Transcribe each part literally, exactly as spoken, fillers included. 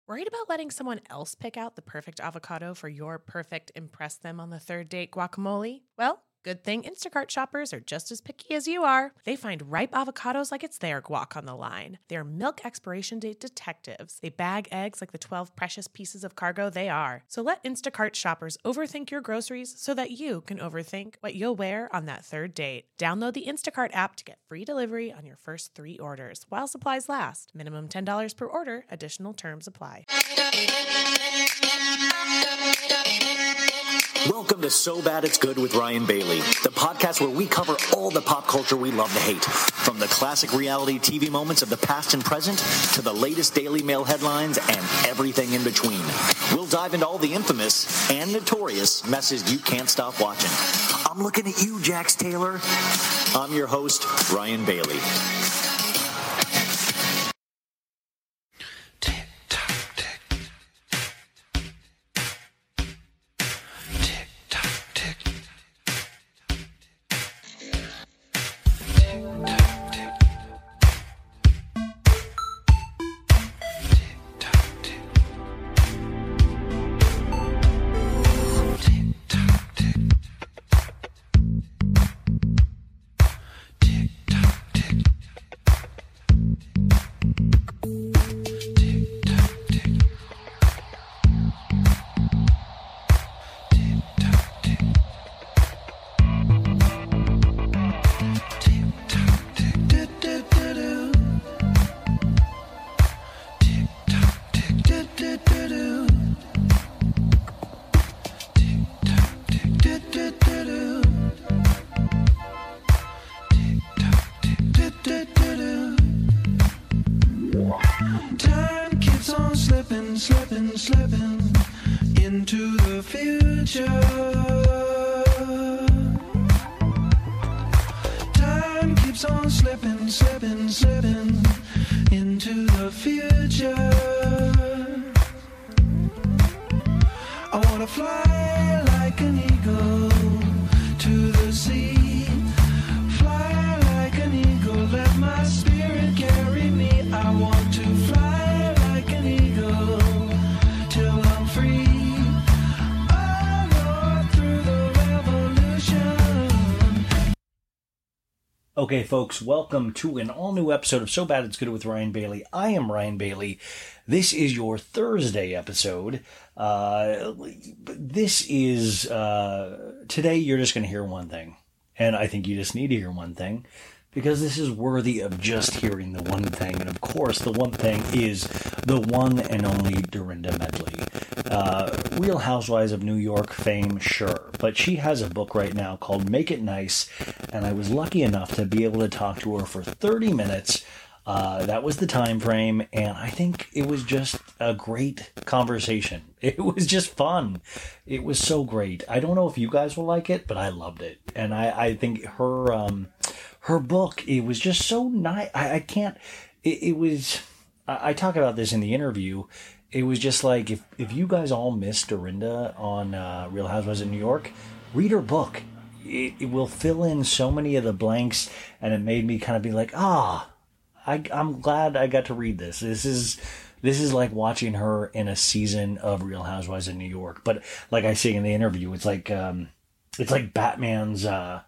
Worried about letting someone else pick out the perfect avocado for your perfect impress them on the third date guacamole? Well, good thing Instacart shoppers are just as picky as you are. They find ripe avocados like it's their guac on the line. They're milk expiration date detectives. They bag eggs like the twelve precious pieces of cargo they are. So let Instacart shoppers overthink your groceries so that you can overthink what you'll wear on that third date. Download the Instacart app to get free delivery on your first three orders while supplies last. Minimum ten dollars per order. Additional terms apply. Welcome to So Bad It's Good with Ryan Bailey, the podcast where we cover all the pop culture we love to hate, from the classic reality T V moments of the past and present to the latest Daily Mail headlines and everything in between. We'll dive into all the infamous and notorious messes you can't stop watching. I'm looking at you, Jax Taylor. I'm your host, Ryan Bailey. Time keeps on slipping, slipping, slipping into the future. Time keeps on slipping, slipping, slipping into the future. I wanna fly like an eagle to the sea. Fly like an eagle, let my spirit carry me. I want to fly like an eagle till I'm free. Oh Lord, through the revolution. Okay, folks, welcome to an all-new episode of So Bad It's Good with Ryan Bailey. I am Ryan Bailey. This is your Thursday episode. Uh, this is, uh, today you're just going to hear one thing. And I think you just need to hear one thing, because this is worthy of just hearing the one thing. And of course, the one thing is the one and only Dorinda Medley. Uh, Real Housewives of New York fame, sure. But she has a book right now called Make It Nice. And I was lucky enough to be able to talk to her for thirty minutes. Uh, that was the time frame, and I think it was just a great conversation. It was just fun. It was so great. I don't know if you guys will like it, but I loved it. And I, I think her um, her book, it was just so nice. I, I can't, it, it was, I, I talk about this in the interview. It was just like, if, if you guys all missed Dorinda on uh, Real Housewives of New York, read her book. It, it will fill in so many of the blanks, and it made me kind of be like, ah, I, I'm glad I got to read this. This is this is like watching her in a season of Real Housewives of New York. But like I say in the interview, it's like um, it's like Batman's uh,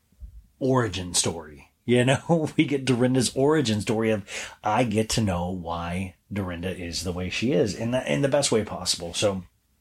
origin story. You know, we get Dorinda's origin story of I get to know why Dorinda is the way she is in the in the best way possible. So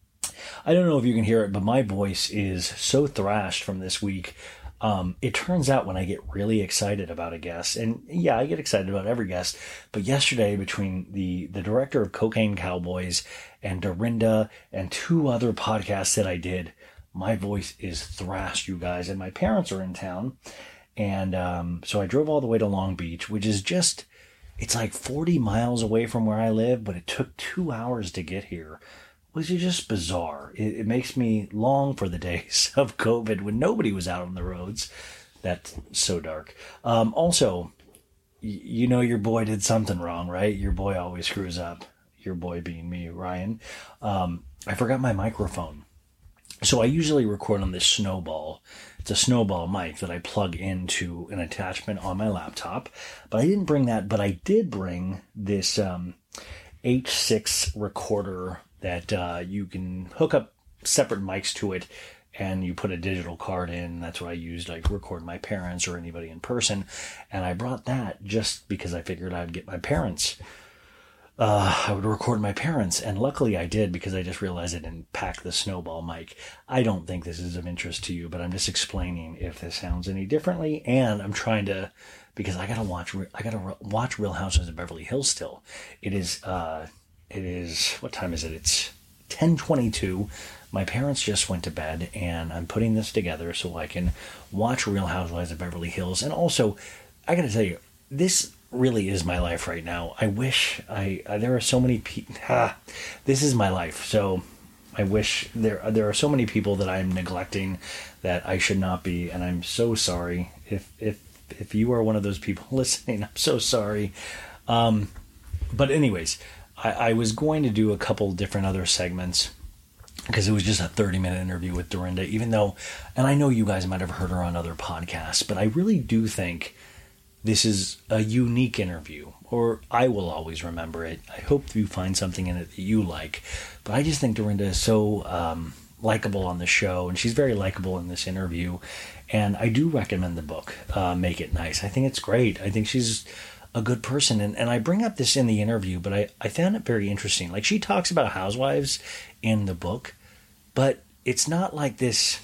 I don't know if you can hear it, but my voice is so thrashed from this week. Um, it turns out when I get really excited about a guest, and yeah, I get excited about every guest, but yesterday between the, the director of Cocaine Cowboys and Dorinda and two other podcasts that I did, my voice is thrashed, you guys, and my parents are in town. And, um, so I drove all the way to Long Beach, which is just, it's like forty miles away from where I live, but it took two hours to get here. Which is just bizarre. It, it makes me long for the days of COVID when nobody was out on the roads. That's so dark. Um, also, y- you know your boy did something wrong, right? Your boy always screws up. Your boy being me, Ryan. Um, I forgot my microphone. So I usually record on this Snowball. It's a Snowball mic that I plug into an attachment on my laptop. But I didn't bring that, but I did bring this... Um, H six recorder that uh, you can hook up separate mics to it, and you put a digital card in. That's what I used, like record my parents or anybody in person. And I brought that just because I figured I'd get my parents. Uh, I would record my parents, and luckily I did, because I just realized I didn't pack the snowball mic. I don't think this is of interest to you, but I'm just explaining if this sounds any differently. And I'm trying to, because I gotta watch, I gotta watch Real Housewives of Beverly Hills still. It is, uh, it is, what time is it? It's ten twenty-two. My parents just went to bed, and I'm putting this together so I can watch Real Housewives of Beverly Hills. And also, I gotta tell you, this really is my life right now. I wish I, I there are so many people, ah, this is my life. So I wish there, there are so many people that I'm neglecting that I should not be. And I'm so sorry. If, if, if you are one of those people listening, I'm so sorry. Um, but anyways, I, I was going to do a couple different other segments, because it was just a thirty minute interview with Dorinda, even though, and I know you guys might have heard her on other podcasts, but I really do think this is a unique interview, or I will always remember it. I hope you find something in it that you like, but I just think Dorinda is so um, likable on the show, and she's very likable in this interview, and I do recommend the book, uh, Make It Nice. I think it's great. I think she's a good person, and, and I bring up this in the interview, but I, I found it very interesting. Like, she talks about housewives in the book, but it's not like this,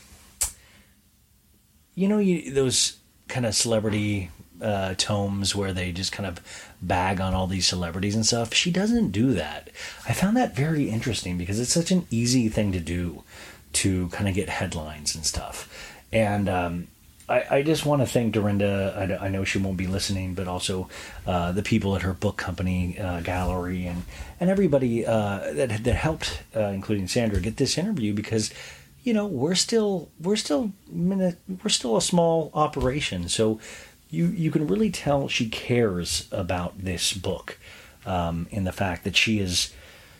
you know, you, those kind of celebrity uh, tomes where they just kind of bag on all these celebrities and stuff. She doesn't do that. I found that very interesting, because it's such an easy thing to do, to kind of get headlines and stuff. And um, I, I just want to thank Dorinda. I, I know she won't be listening, but also uh, the people at her book company, uh, Gallery, and, and everybody uh, that that helped, uh, including Sandra, get this interview, because, you know, we're still we're still we're still a small operation. So you you can really tell she cares about this book, um, in the fact that she is,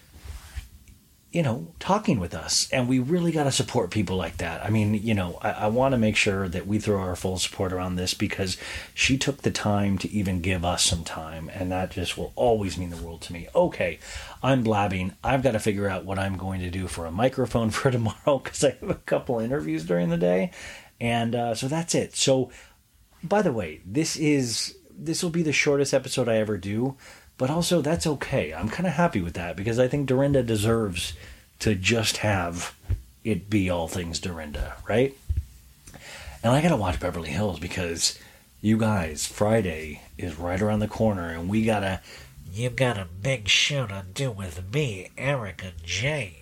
you know, talking with us. And we really got to support people like that. I mean, you know, I, I want to make sure that we throw our full support around this, because she took the time to even give us some time. And that just will always mean the world to me. Okay, I'm blabbing. I've got to figure out what I'm going to do for a microphone for tomorrow, because I have a couple interviews during the day. And uh, so that's it. So, by the way, this is this will be the shortest episode I ever do. But also, that's okay. I'm kind of happy with that, because I think Dorinda deserves to just have it be all things Dorinda, right? And I got to watch Beverly Hills, because, you guys, Friday is right around the corner, and we got to... You've got a big show to do with me, Eric and Jane.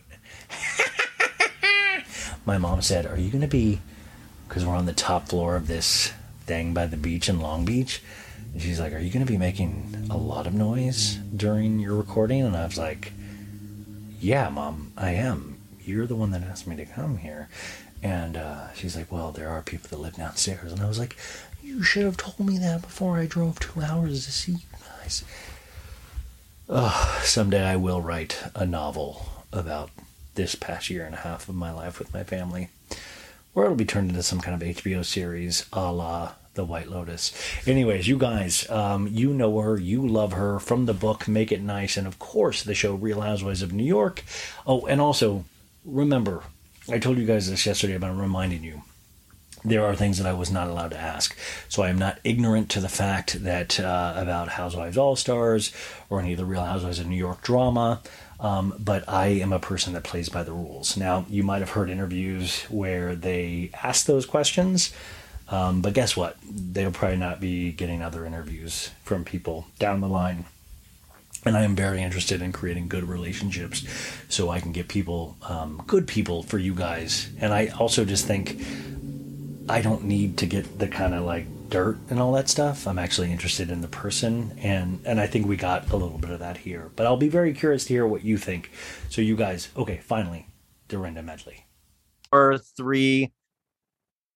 My mom said, are you going to be... Because we're on the top floor of this thing by the beach in Long Beach. And she's like, are you going to be making a lot of noise during your recording? And I was like, yeah, Mom, I am. You're the one that asked me to come here. And uh, she's like, well, there are people that live downstairs. And I was like, you should have told me that before I drove two hours to see you guys. Oh, someday I will write a novel about this past year and a half of my life with my family, or it'll be turned into some kind of H B O series a la The White Lotus. Anyways, you guys, um, you know her, you love her, from the book Make It Nice, and of course the show Real Housewives of New York. Oh, and also, remember, I told you guys this yesterday, but I'm reminding you, there are things that I was not allowed to ask. So I am not ignorant to the fact that uh, about Housewives All-Stars or any of the Real Housewives of New York drama, um, but I am a person that plays by the rules. Now, you might have heard interviews where they ask those questions, Um, but guess what? They'll probably not be getting other interviews from people down the line. And I am very interested in creating good relationships so I can get people, um, good people for you guys. And I also just think I don't need to get the kind of like dirt and all that stuff. I'm actually interested in the person. And, and I think we got a little bit of that here. But I'll be very curious to hear what you think. So you guys, okay, finally, Dorinda Medley. Or three...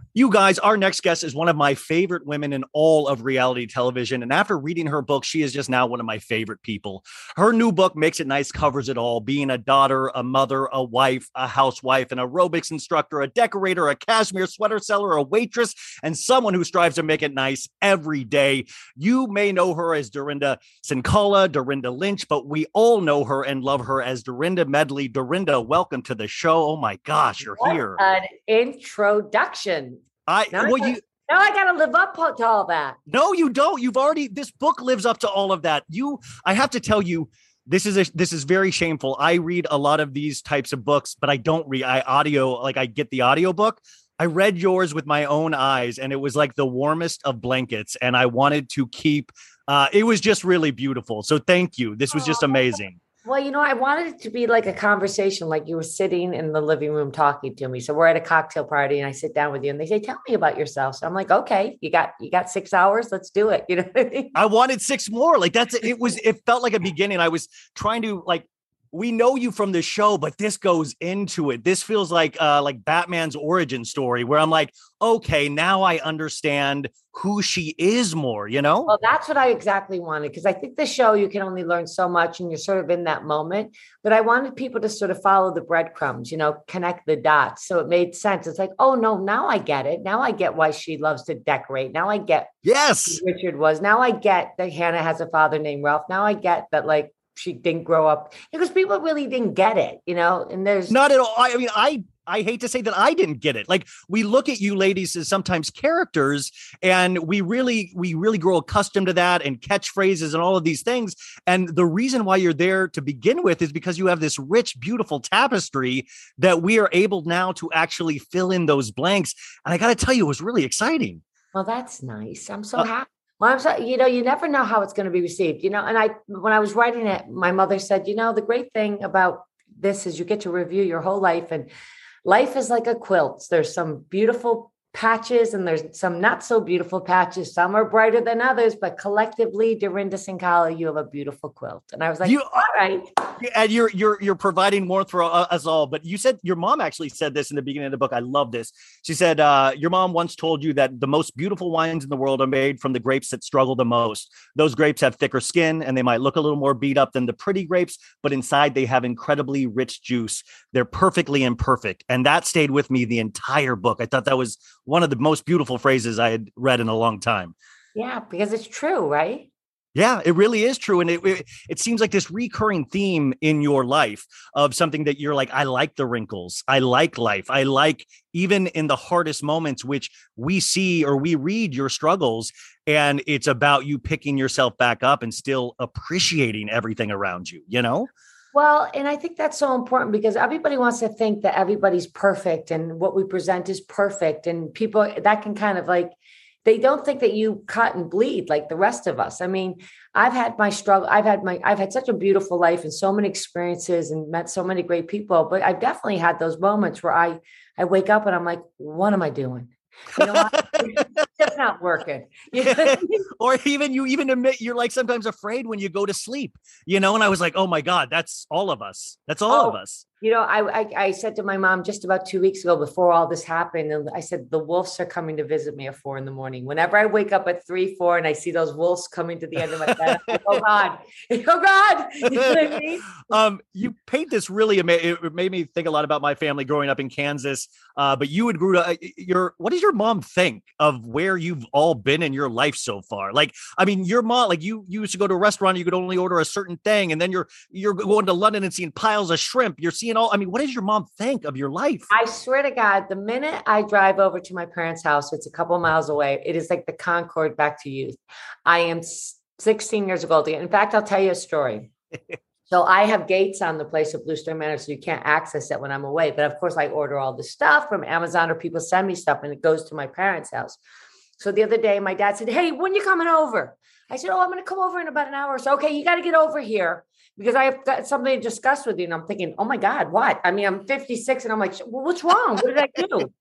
You guys, our next guest is one of my favorite women in all of reality television. And after reading her book, she is just now one of my favorite people. Her new book, Makes It Nice, covers it all. Being a daughter, a mother, a wife, a housewife, an aerobics instructor, a decorator, a cashmere sweater seller, a waitress, and someone who strives to make it nice every day. You may know her as Dorinda Cincalla, Dorinda Lynch, but we all know her and love her as Dorinda Medley. Dorinda, welcome to the show. Oh my gosh, you're what here. An introduction. I now well, I gotta, you now I gotta live up to all that. No, you don't. You've already this book lives up to all of that. You I have to tell you, this is a, this is very shameful. I read a lot of these types of books, but I don't read I audio like I get the audio book. I read yours with my own eyes, and it was like the warmest of blankets. And I wanted to keep uh it was just really beautiful. So thank you. This was just amazing. Well, you know, I wanted it to be like a conversation, like you were sitting in the living room talking to me. So we're at a cocktail party and I sit down with you and they say, tell me about yourself. So I'm like, okay, you got, you got six hours. Let's do it. You know what I mean? I wanted six more. Like that's, it was, it felt like a beginning. I was trying to like, we know you from the show, but this goes into it. This feels like uh, like Batman's origin story where I'm like, okay, now I understand who she is more, you know? Well, that's what I exactly wanted. Cause I think the show, you can only learn so much and you're sort of in that moment, but I wanted people to sort of follow the breadcrumbs, you know, connect the dots. So it made sense. It's like, oh no, now I get it. Now I get why she loves to decorate. Now I get yes, who Richard was. Now I get that Hannah has a father named Ralph. Now I get that like, she didn't grow up because people really didn't get it, you know, and there's not at all. I mean, I, I hate to say that I didn't get it. Like we look at you ladies as sometimes characters and we really, we really grow accustomed to that and catchphrases and all of these things. And the reason why you're there to begin with is because you have this rich, beautiful tapestry that we are able now to actually fill in those blanks. And I got to tell you, it was really exciting. Well, that's nice. I'm so Uh, happy. Well, I'm so, you know, you never know how it's going to be received, you know, and I, when I was writing it, my mother said, you know, the great thing about this is you get to review your whole life and life is like a quilt. There's some beautiful patches and there's some not so beautiful patches. Some are brighter than others, but collectively, Dorinda Cincalla, you have a beautiful quilt. And I was like, you, all right. And you're you're you're providing warmth for us all. But you said your mom actually said this in the beginning of the book. I love this. She said uh, your mom once told you that the most beautiful wines in the world are made from the grapes that struggle the most. Those grapes have thicker skin and they might look a little more beat up than the pretty grapes, but inside they have incredibly rich juice. They're perfectly imperfect. And that stayed with me the entire book. I thought that was one of the most beautiful phrases I had read in a long time. Yeah, because it's true, right? Yeah, it really is true. And it, it it seems like this recurring theme in your life of something that you're like, I like the wrinkles. I like life. I like even in the hardest moments, which we see or we read your struggles. And it's about you picking yourself back up and still appreciating everything around you, you know? Well, and I think that's so important because everybody wants to think that everybody's perfect and what we present is perfect. And people that can kind of like, they don't think that you cut and bleed like the rest of us. I mean, I've had my struggle. I've had my, I've had such a beautiful life and so many experiences and met so many great people, but I've definitely had those moments where I, I wake up and I'm like, what am I doing? You know what? It's just not working. You know what I mean? Or even you even admit you're like sometimes afraid when you go to sleep, you know? And I was like, oh my God, that's all of us. That's all Oh, of us. You know, I, I I said to my mom just about two weeks ago before all this happened, and I said, the wolves are coming to visit me at four in the morning. Whenever I wake up at three, four, and I see those wolves coming to the end of my bed, I'm like, oh God, oh God. You know what I mean? um, you paint this really, ama- it made me think a lot about my family growing up in Kansas. Uh, but you had grew up, your, what does your mom think of where you've all been in your life so far? Like, I mean, your mom, like you, you used to go to a restaurant, you could only order a certain thing. And then you're, you're going to London and seeing piles of shrimp. You're seeing all, I mean, what does your mom think of your life? I swear to God, the minute I drive over to my parents' house, it's a couple of miles away. It is like the Concorde back to youth. I am sixteen years old. In fact, I'll tell you a story. So I have gates on the place at Blue Star Manor, so you can't access it when I'm away. But of course, I order all the stuff from Amazon or people send me stuff and it goes to my parents' house. So the other day, my dad said, hey, when are you coming over? I said, oh, I'm going to come over in about an hour. So, okay, you got to get over here because I have got something to discuss with you. And I'm thinking, oh my God, what? I mean, I'm fifty-six and I'm like, well, what's wrong? What did I do?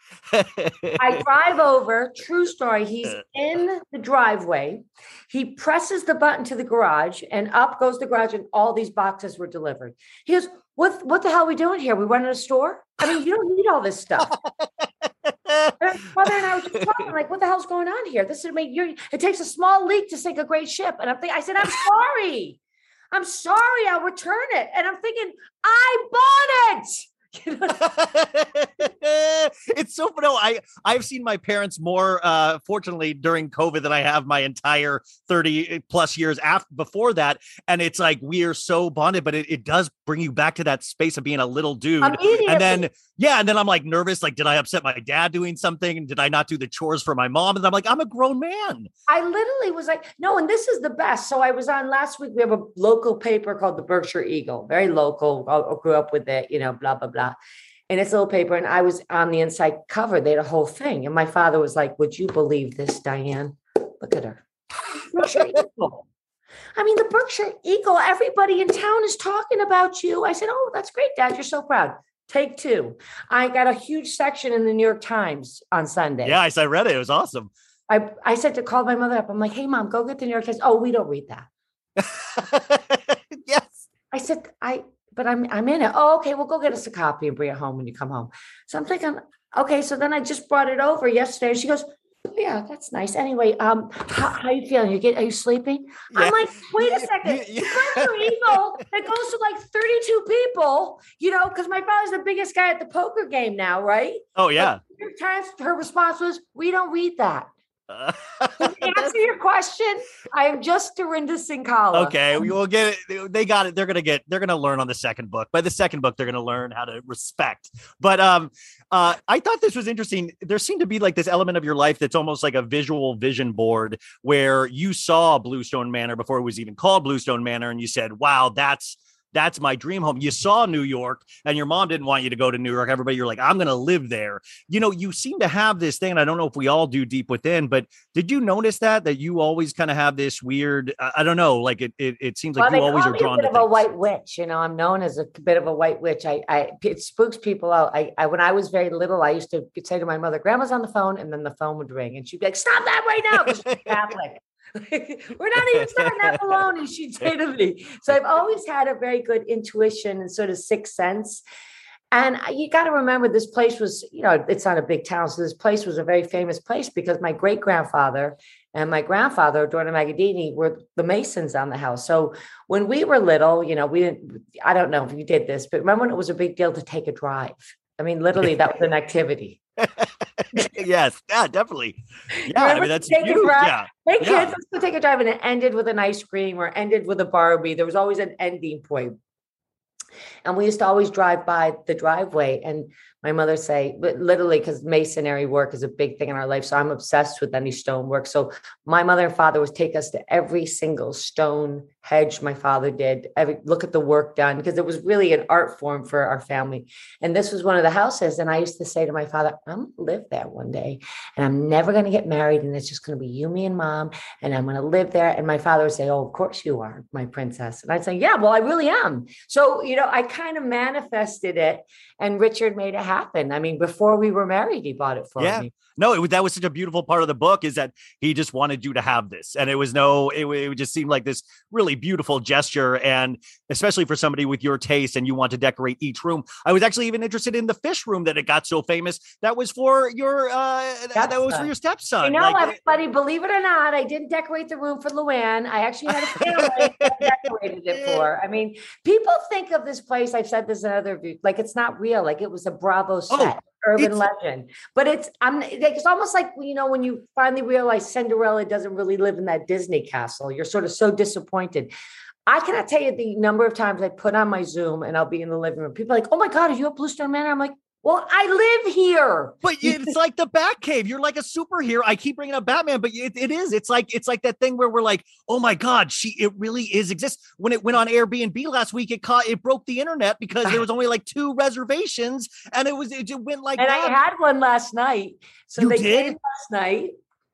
I drive over, true story. He's in the driveway. He presses the button to the garage and up goes the garage and all these boxes were delivered. He goes, what, what the hell are we doing here? We run in a store? I mean, you don't need all this stuff. my mother and I were just talking, like, what the hell's going on here? This is make you it takes a small leak to sink a great ship. And I'm thinking, I said, I'm sorry. I'm sorry, I'll return it. And I'm thinking, I bought it. You know? It's so no, I I've seen my parents more uh fortunately during COVID than I have my entire thirty plus years after before that. And it's like we are so bonded, but it, it does bring you back to that space of being a little dude. And then yeah, and then I'm like nervous, like, did I upset my dad doing something? Did I not do the chores for my mom? And I'm like, I'm a grown man. I literally was like, no, and this is the best. So I was on last week. We have a local paper called the Berkshire Eagle, very local. I grew up with it, you know, blah, blah, blah. And it's a little paper. And I was on the inside cover. They had a whole thing. And my father was like, would you believe this, Diane? Look at her. Berkshire Eagle. I mean, the Berkshire Eagle, everybody in town is talking about you. I said, oh, that's great, Dad. You're so proud. Take two. I got a huge section in the New York Times on Sunday. Yeah, I read it. It was awesome. I, I said to call my mother up. I'm like, hey, Mom, go get the New York Times. Oh, we don't read that. Yes. I said, I, but I'm, I'm in it. Oh, okay. Well, go get us a copy and bring it home when you come home. So I'm thinking, okay. So then I just brought it over yesterday. And she goes, yeah, that's nice. Anyway, um, how, how are you feeling? You get, are you sleeping? Yeah. I'm like, wait a second. Yeah, yeah. The Berkshire Eagle that goes to like thirty-two people, you know, because my father's the biggest guy at the poker game now, right? Oh, yeah. Times her response was, we don't read that. Uh, to answer your question, I am just Dorinda Sinkala. Okay, we will get it. They got it. They're gonna get. They're gonna learn on the second book. By the second book, they're gonna learn how to respect. But um, uh, I thought this was interesting. There seemed to be like this element of your life that's almost like a visual vision board, where you saw Bluestone Manor before it was even called Bluestone Manor, and you said, "Wow, that's." That's my dream home. You saw New York and your mom didn't want you to go to New York. Everybody, you're like, I'm going to live there. You know, you seem to have this thing. And I don't know if we all do deep within, but did you notice that, that you always kind of have this weird, I don't know, like it, it, it seems like well, you always are drawn a bit to of things. A white witch. You know, I'm known as a bit of a white witch. I, I, it spooks people out. I, I, when I was very little, I used to say to my mother, Grandma's on the phone. And then the phone would ring and she'd be like, stop that right now. Because she's Catholic. We're not even starting that baloney, she'd say to me. So I've always had a very good intuition and sort of sixth sense. And you got to remember, this place was, you know, it's not a big town. So this place was a very famous place because my great grandfather and my grandfather, Adorno Magadini, were the masons on the house. So when we were little, you know, we didn't, I don't know if you did this, but remember when it was a big deal to take a drive? I mean, literally, that was an activity. Yes, yeah, definitely. Yeah, I mean, that's huge. Yeah. Hey, yeah. kids, let's go take a drive. And it ended with an ice cream or ended with a Barbie. There was always an ending point. And we used to always drive by the driveway. And my mother say, but literally, because masonry work is a big thing in our life. So I'm obsessed with any stone work. So my mother and father would take us to every single stone hedge my father did. Every look at the work done, because it was really an art form for our family. And this was one of the houses. And I used to say to my father, I'm going to live there one day and I'm never going to get married. And it's just going to be you, me, and mom. And I'm going to live there. And my father would say, oh, of course you are, my princess. And I'd say, yeah, well, I really am. So, you know, I kind of manifested it and Richard made it happen. I mean, before we were married, he bought it for yeah. me. No, it, that was such a beautiful part of the book, is that he just wanted you to have this. And it was no, it, it just seemed like this really beautiful gesture. And especially for somebody with your taste and you want to decorate each room. I was actually even interested in the fish room that it got so famous. That was for your, uh, that was for your stepson. You know, like, everybody, believe it or not, I didn't decorate the room for Luann. I actually had a family that decorated it for. I mean, people think of this place, I've said this in other views, like it's not real. Like it was a Bravo set. Oh. Urban legend, but it's I'm it's almost like, you know, when you finally realize Cinderella doesn't really live in that Disney castle, you're sort of so disappointed. I cannot tell you the number of times I put on my Zoom and I'll be in the living room. People are like, oh my God, are you at Bluestone Manor? I'm like, well, I live here. But it's like the Batcave. You're like a superhero. I keep bringing up Batman, but it, it is. It's like it's like that thing where we're like, oh my God, she it really is exists. When it went on Airbnb last week, it caught it broke the internet because there was only like two reservations, and it was it just went like and that. I had one last night. So you they did? came last night.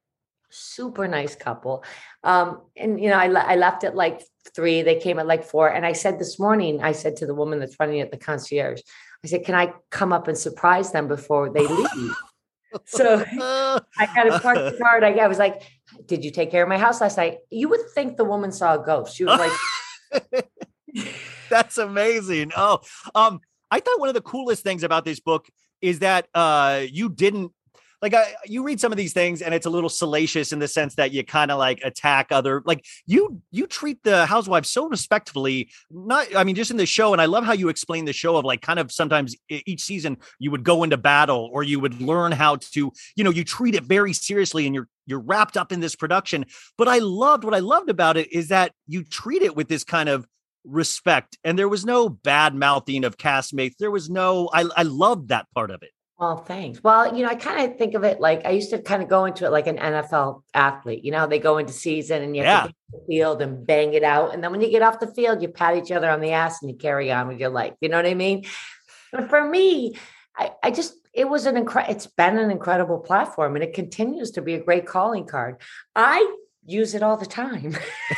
Super nice couple. Um, and you know, I I left at like three. They came at like four. And I said this morning, I said to the woman that's running at the concierge, I said, can I come up and surprise them before they leave? So I got to park the car. I, I was like, did you take care of my house last night? You would think the woman saw a ghost. She was like, that's amazing. Oh, um, I thought one of the coolest things about this book is that uh, you didn't, like I, you read some of these things and it's a little salacious in the sense that you kind of like attack other, like you, you treat the housewives so respectfully, not, I mean, just in the show. And I love how you explain the show of like kind of sometimes each season you would go into battle or you would learn how to, you know, you treat it very seriously and you're, you're wrapped up in this production. But I loved, what I loved about it is that you treat it with this kind of respect and there was no bad mouthing of castmates. There was no, I, I loved that part of it. Oh, thanks. Well, you know, I kind of think of it like I used to kind of go into it like an N F L athlete. You know, they go into season and you have Yeah. to get to the field and bang it out. And then when you get off the field, you pat each other on the ass and you carry on with your life. You know what I mean? But for me, I, I just, it was an incredible, it's been an incredible platform and it continues to be a great calling card. I use it all the time.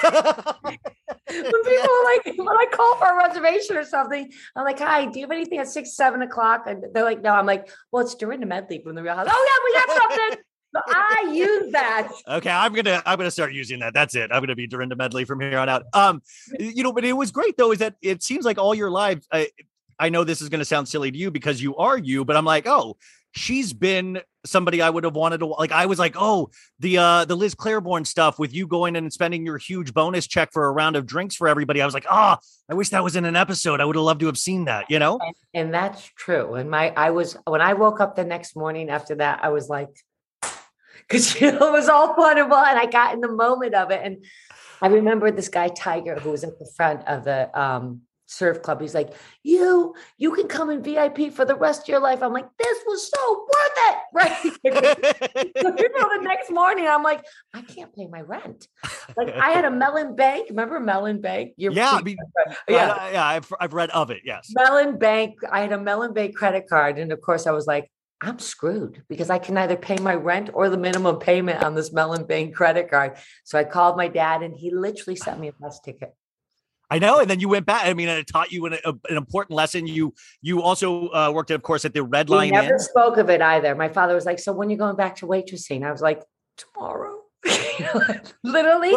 When people are like, when I call for a reservation or something, I'm like, hi, do you have anything at six, seven o'clock? And they're like, no. I'm like, well, it's Dorinda Medley from The Real House. Oh yeah, we got something. So I use that. Okay, I'm gonna I'm gonna start using that. That's it. I'm gonna be Dorinda Medley from here on out. Um, you know, but it was great though. Is that it seems like all your life. I, I know this is gonna sound silly to you because you are you, but I'm like, oh, she's been somebody I would have wanted to like. I was like, oh, the uh the Liz Claiborne stuff with you going in and spending your huge bonus check for a round of drinks for everybody. I was like, oh, I wish that was in an episode. I would have loved to have seen that, you know? And, and that's true. And my I was when I woke up the next morning after that, I was like, because you know, it was all fun and fun. And I got in the moment of it. And I remember this guy, Tiger, who was at the front of the um surf club. He's like, you, you can come in V I P for the rest of your life. I'm like, this was so worth it. Right. So, you know, the next morning, I'm like, I can't pay my rent. Like I had a Mellon Bank. Remember Mellon Bank? You're yeah, I mean, yeah, I, yeah. I've I've read of it. Yes, Mellon Bank. I had a Mellon Bank credit card, and of course, I was like, I'm screwed because I can neither pay my rent or the minimum payment on this Mellon Bank credit card. So I called my dad, and he literally sent me a bus ticket. I know. And then you went back. I mean, it taught you an, a, an important lesson. You you also uh, worked, of course, at the Red Lion Inn. Never Inn. spoke of it either. My father was like, so when are you going back to waitressing? I was like, tomorrow. Literally.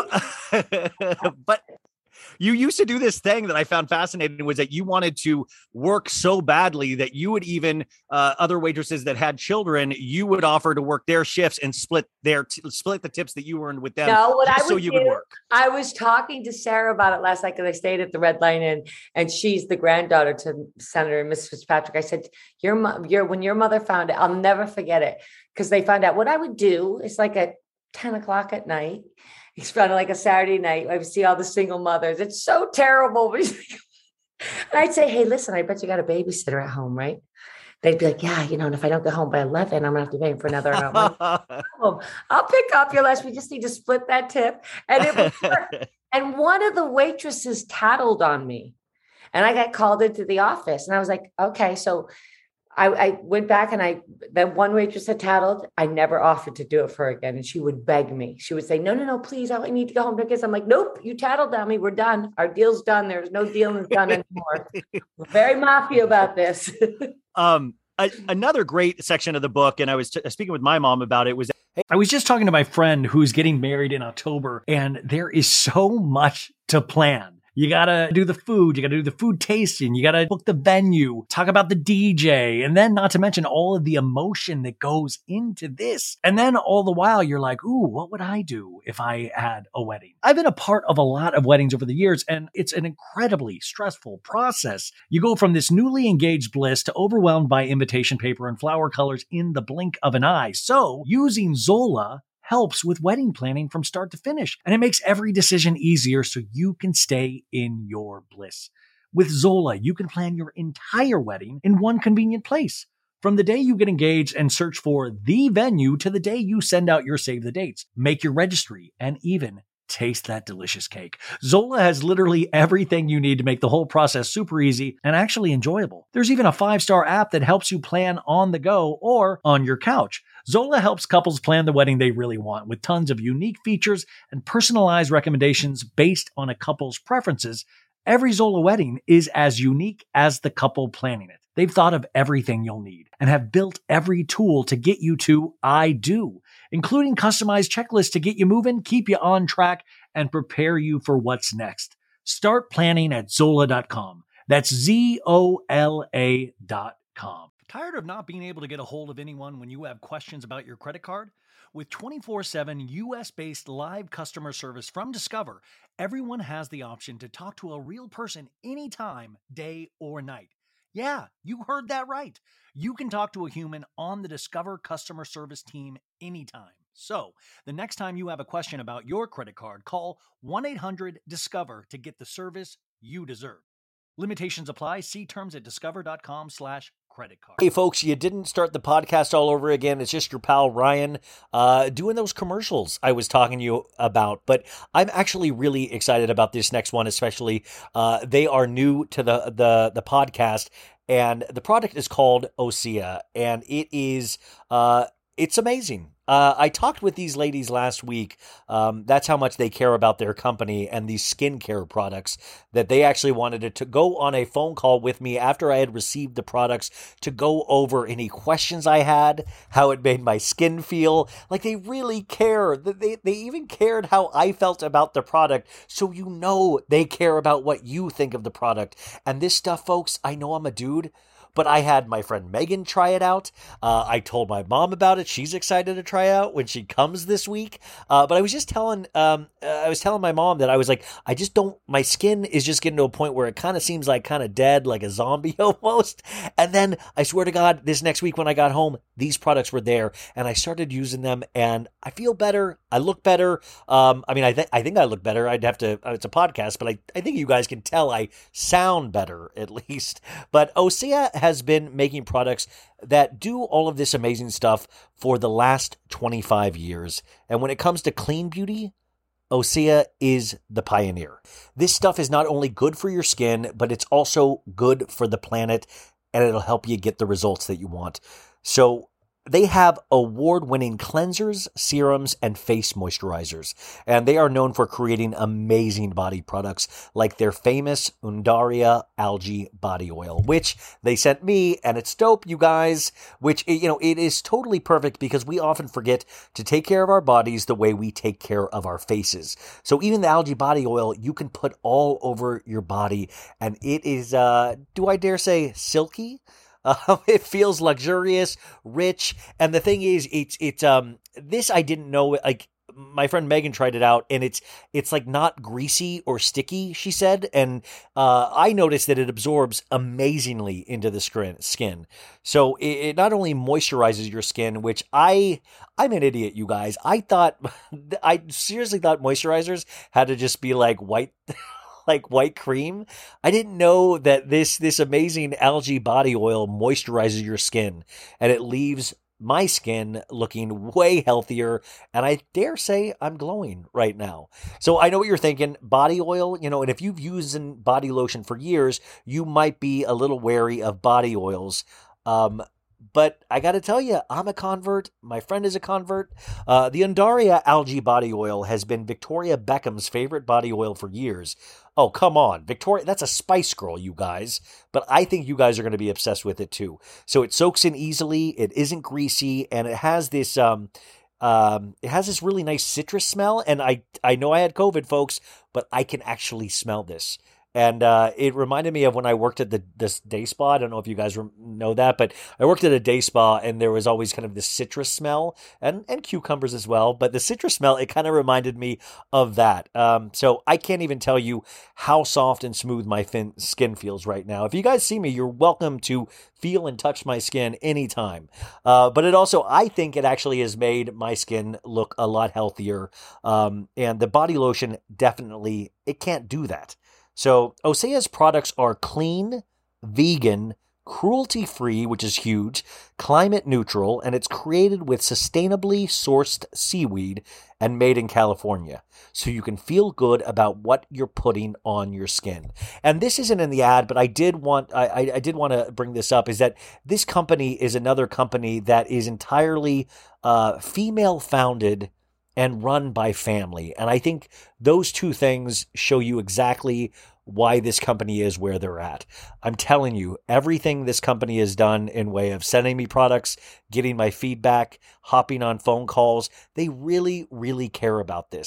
But you used to do this thing that I found fascinating was that you wanted to work so badly that you would even uh, other waitresses that had children, you would offer to work their shifts and split their t- split the tips that you earned with them. No, what I would so you do, could work. I was talking to Sarah about it last night because I stayed at the Red Lion Inn, and she's the granddaughter to Senator and Missus Fitzpatrick. I said, your mom, your when your mother found it, I'll never forget it because they found out. What I would do is like at ten o'clock at night. It's kind of like a Saturday night. I would see all the single mothers. It's so terrible. And I'd say, hey, listen, I bet you got a babysitter at home, right? They'd be like, yeah, you know, and if I don't get home by eleven, I'm going to have to pay for another hour. Like, oh, I'll pick up your last. We just need to split that tip. And it was work. And one of the waitresses tattled on me. And I got called into the office. And I was like, okay, so I, I went back and I, that one waitress had tattled. I never offered to do it for her again. And she would beg me. She would say, no, no, no, please. I need to go home to kids. I'm like, nope, you tattled on me. We're done. Our deal's done. There's no deal is done anymore. We're very mafia about this. um, a, another great section of the book, and I was t- speaking with my mom about it, was I was just talking to my friend who's getting married in October, and there is so much to plan. You gotta do the food, you gotta do the food tasting, you gotta book the venue, talk about the D J, and then not to mention all of the emotion that goes into this. And then all the while you're like, ooh, what would I do if I had a wedding? I've been a part of a lot of weddings over the years, and it's an incredibly stressful process. You go from this newly engaged bliss to overwhelmed by invitation paper and flower colors in the blink of an eye. So using Zola helps with wedding planning from start to finish, and it makes every decision easier so you can stay in your bliss. With Zola, you can plan your entire wedding in one convenient place. From the day you get engaged and search for the venue to the day you send out your save the dates, make your registry, and even taste that delicious cake. Zola has literally everything you need to make the whole process super easy and actually enjoyable. There's even a five-star app that helps you plan on the go or on your couch. Zola helps couples plan the wedding they really want with tons of unique features and personalized recommendations based on a couple's preferences. Every Zola wedding is as unique as the couple planning it. They've thought of everything you'll need and have built every tool to get you to I do, including customized checklists to get you moving, keep you on track, and prepare you for what's next. Start planning at Zola dot com. That's Z O L A dot com. Tired of not being able to get a hold of anyone when you have questions about your credit card? With twenty-four seven U S-based live customer service from Discover, everyone has the option to talk to a real person anytime, day or night. Yeah, you heard that right. You can talk to a human on the Discover customer service team anytime. So, the next time you have a question about your credit card, call one eight hundred discover to get the service you deserve. Limitations apply. See terms at discover.com slash credit card. Hey, folks, you didn't start the podcast all over again. It's just your pal Ryan uh, doing those commercials I was talking to you about. But I'm actually really excited about this next one, especially uh, they are new to the, the, the podcast. And the product is called Osea, and it is uh, it's amazing. Uh, I talked with these ladies last week. Um, that's how much they care about their company and these skincare products, that they actually wanted to, to go on a phone call with me after I had received the products to go over any questions I had, how it made my skin feel. Like, they really care. They, they even cared how I felt about the product. So you know they care about what you think of the product. And this stuff, folks, I know I'm a dude, but I had my friend Megan try it out. Uh, I told my mom about it. She's excited to try out when she comes this week. Uh, but I was just telling, um, uh, I was telling my mom that I was like, I just don't, my skin is just getting to a point where it kind of seems like kind of dead, like a zombie almost. And then I swear to God, this next week when I got home, these products were there and I started using them and I feel better. I look better. Um, I mean, I think, I think I look better. I'd have to, uh, it's a podcast, but I, I think you guys can tell I sound better at least. But Osea has been making products that do all of this amazing stuff for the last twenty-five years. And when it comes to clean beauty, Osea is the pioneer. This stuff is not only good for your skin, but it's also good for the planet, and it'll help you get the results that you want. So they have award-winning cleansers, serums, and face moisturizers, and they are known for creating amazing body products like their famous Undaria algae body oil, which they sent me, and it's dope, you guys, which, you know, it is totally perfect because we often forget to take care of our bodies the way we take care of our faces. So even the algae body oil, you can put all over your body, and it is, uh, do I dare say, silky? Uh, it feels luxurious, rich, and the thing is, it's it's um this I didn't know. Like, my friend Megan tried it out, and it's it's like not greasy or sticky, she said, and uh, I noticed that it absorbs amazingly into the skin. Skin, so it, it not only moisturizes your skin, which I I'm an idiot, you guys. I thought I seriously thought moisturizers had to just be like white. like white cream. I didn't know that this this amazing algae body oil moisturizes your skin, and it leaves my skin looking way healthier, and I dare say I'm glowing right now. So I know what you're thinking, body oil, you know, and if you've used body lotion for years, you might be a little wary of body oils. Um, But I got to tell you, I'm a convert. My friend is a convert. Uh, the Undaria algae body oil has been Victoria Beckham's favorite body oil for years. Oh, come on. Victoria, that's a Spice Girl, you guys. But I think you guys are going to be obsessed with it too. So it soaks in easily. It isn't greasy. And it has this, um, um, it has this really nice citrus smell. And I, I know I had COVID, folks, but I can actually smell this. And uh, it reminded me of when I worked at the this day spa. I don't know if you guys know that, but I worked at a day spa, and there was always kind of this citrus smell, and, and cucumbers as well. But the citrus smell, it kind of reminded me of that. Um, so I can't even tell you how soft and smooth my fin- skin feels right now. If you guys see me, you're welcome to feel and touch my skin anytime. Uh, but it also, I think it actually has made my skin look a lot healthier. Um, and the body lotion definitely, it can't do that. So Osea's products are clean, vegan, cruelty-free, which is huge, climate neutral, and it's created with sustainably sourced seaweed and made in California. So you can feel good about what you're putting on your skin. And this isn't in the ad, but I did want I, I did want to bring this up, is that this company is another company that is entirely uh, female-founded and run by family. And I think those two things show you exactly why this company is where they're at. I'm telling you, everything this company has done in way of sending me products, getting my feedback, hopping on phone calls, they really, really care about this.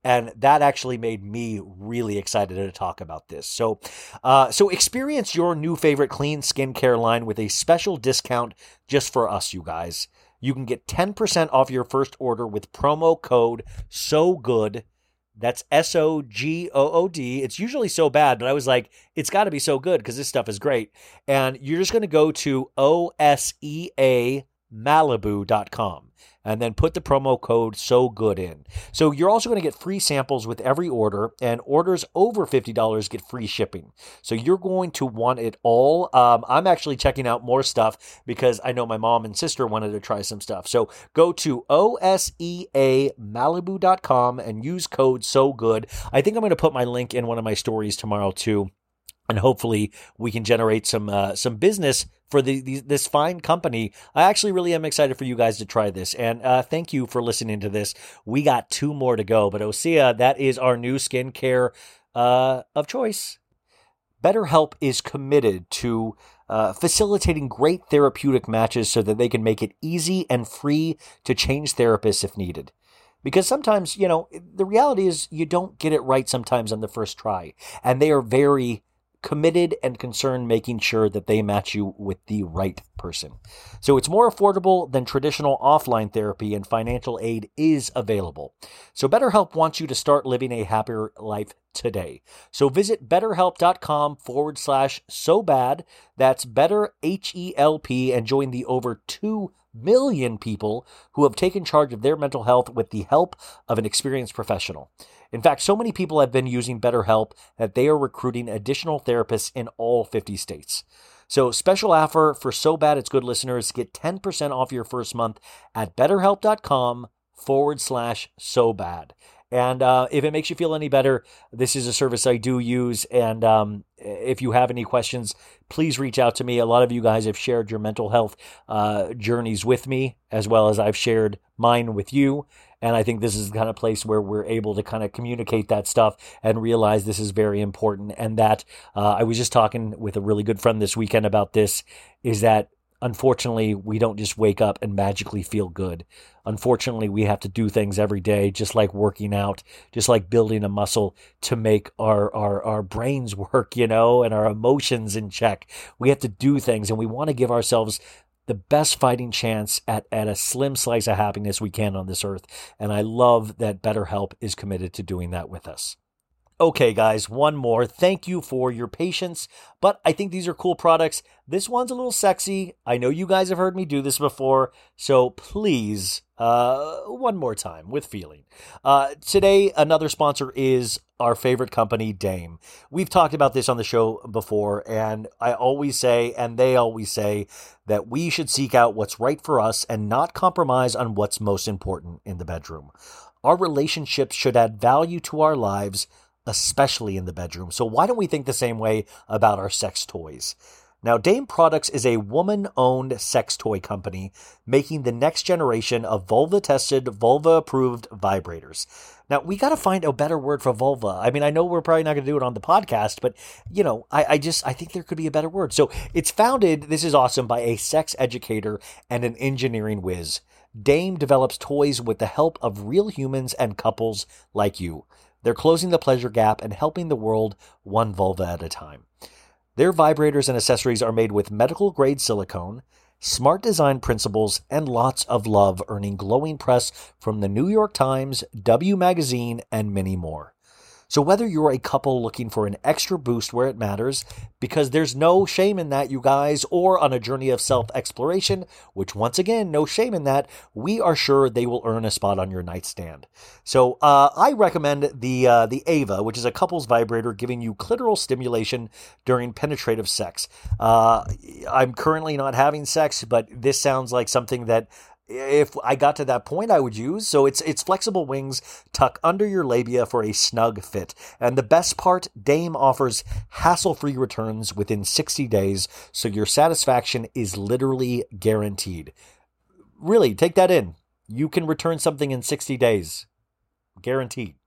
And that actually made me really excited to talk about this. So, uh, so experience your new favorite clean skincare line with a special discount just for us, you guys. You can get ten percent off your first order with promo code SOGOOD. That's S O G O O D. It's usually so bad, but I was like, it's got to be so good because this stuff is great. And you're just going to go to O S E A Malibu dot com and then put the promo code SOGOOD in. So you're also going to get free samples with every order, and orders over fifty dollars get free shipping. So you're going to want it all. Um, I'm actually checking out more stuff because I know my mom and sister wanted to try some stuff. So go to O S E A Malibu dot com and use code SOGOOD. I think I'm going to put my link in one of my stories tomorrow too. And hopefully we can generate some uh, some business for the, the this fine company. I actually really am excited for you guys to try this. And uh, thank you for listening to this. We got two more to go. But Osea, that is our new skincare uh, of choice. BetterHelp is committed to uh, facilitating great therapeutic matches so that they can make it easy and free to change therapists if needed. Because sometimes, you know, the reality is you don't get it right sometimes on the first try. And they are very committed and concerned making sure that they match you with the right person. So it's more affordable than traditional offline therapy, and financial aid is available. So BetterHelp wants you to start living a happier life today. So visit betterhelp.com forward slash so bad. That's better H E L P, and join the over two million people who have taken charge of their mental health with the help of an experienced professional. In fact, so many people have been using BetterHelp that they are recruiting additional therapists in all fifty states. So special offer for So Bad It's Good listeners, get ten percent off your first month at betterhelp.com forward slash so bad. And uh, if it makes you feel any better, this is a service I do use. And um, if you have any questions, please reach out to me. A lot of you guys have shared your mental health uh, journeys with me, as well as I've shared mine with you. And I think this is the kind of place where we're able to kind of communicate that stuff and realize this is very important. And that uh, I was just talking with a really good friend this weekend about this, is that unfortunately, we don't just wake up and magically feel good. Unfortunately, we have to do things every day, just like working out, just like building a muscle to make our, our, our brains work, you know, and our emotions in check. We have to do things, and we want to give ourselves the best fighting chance at, at a slim slice of happiness we can on this earth. And I love that BetterHelp is committed to doing that with us. Okay, guys, one more. Thank you for your patience, but I think these are cool products. This one's a little sexy. I know you guys have heard me do this before, so please, uh, one more time with feeling. Uh, today, another sponsor is our favorite company, Dame. We've talked about this on the show before, and I always say, and they always say, that we should seek out what's right for us and not compromise on what's most important in the bedroom. Our relationships should add value to our lives, especially in the bedroom. So why don't we think the same way about our sex toys? Now, Dame Products is a woman-owned sex toy company making the next generation of vulva-tested, vulva-approved vibrators. Now, we got to find a better word for vulva. I mean, I know we're probably not going to do it on the podcast, but, you know, I, I just, I think there could be a better word. So it's founded, this is awesome, by a sex educator and an engineering whiz. Dame develops toys with the help of real humans and couples like you. They're closing the pleasure gap and helping the world one vulva at a time. Their vibrators and accessories are made with medical-grade silicone, smart design principles, and lots of love, earning glowing press from the New York Times, W Magazine, and many more. So whether you're a couple looking for an extra boost where it matters, because there's no shame in that, you guys, or on a journey of self-exploration, which once again, no shame in that, we are sure they will earn a spot on your nightstand. So uh, I recommend the uh, the Ava, which is a couple's vibrator giving you clitoral stimulation during penetrative sex. Uh, I'm currently not having sex, but this sounds like something that if I got to that point, I would use. So it's it's flexible wings tuck under your labia for a snug fit. And the best part, Dame offers hassle-free returns within sixty days, so your satisfaction is literally guaranteed. Really, take that in. You can return something in sixty days. Guaranteed.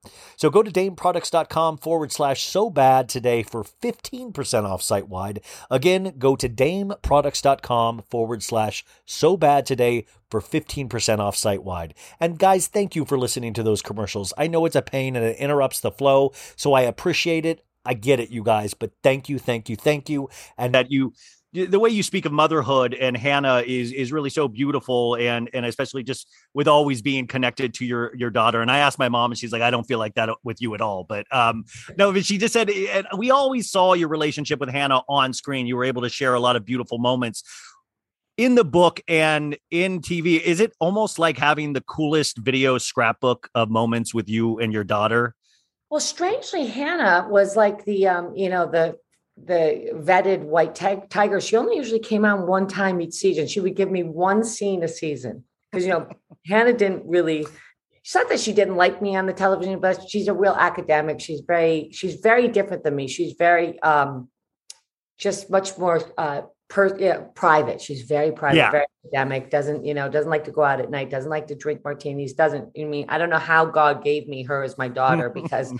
So go to dameproducts.com forward slash so bad today for fifteen percent off site wide. Again, go to dameproducts.com forward slash so bad today for fifteen percent off site wide. And guys, thank you for listening to those commercials. I know it's a pain and it interrupts the flow, so I appreciate it. I get it, you guys, but thank you, thank you, thank you. And That you, the way you speak of motherhood and Hannah is is really so beautiful, and and especially just with always being connected to your your daughter. And I asked my mom, and she's like, I don't feel like that with you at all. But um, no, but she just said, and we always saw your relationship with Hannah on screen. You were able to share a lot of beautiful moments in the book and in T V. Is it almost like having the coolest video scrapbook of moments with you and your daughter? Well, strangely, Hannah was like the, um, you know, the the vetted white tig- tiger. She only usually came on one time each season. She would give me one scene a season because, you know, Hannah didn't really, it's not that she didn't like me on the television, but she's a real academic. She's very, she's very different than me. She's very, um, just much more uh, per, yeah, private. She's very private, Yeah. very academic, doesn't, you know, doesn't like to go out at night, doesn't like to drink martinis, doesn't, I mean, I don't know how God gave me her as my daughter because,